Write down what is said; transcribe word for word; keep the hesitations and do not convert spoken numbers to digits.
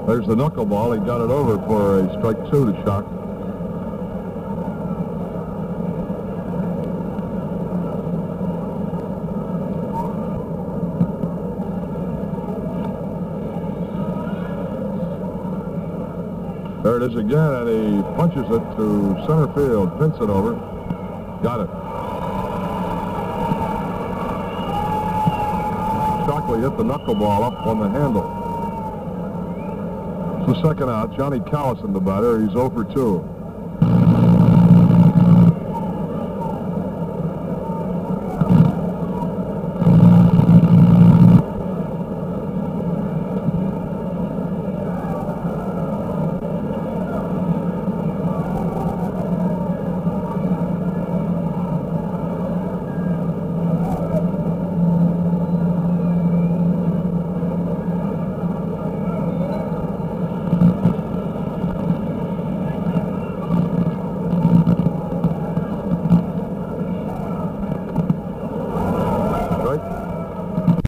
There's the knuckleball. He got it over for a strike two to Schock. There it is again, and he punches it to center field, pints it over. Got it. Shockley hit the knuckleball up on the handle. It's the second out. Johnny Callison, the batter. He's oh for two.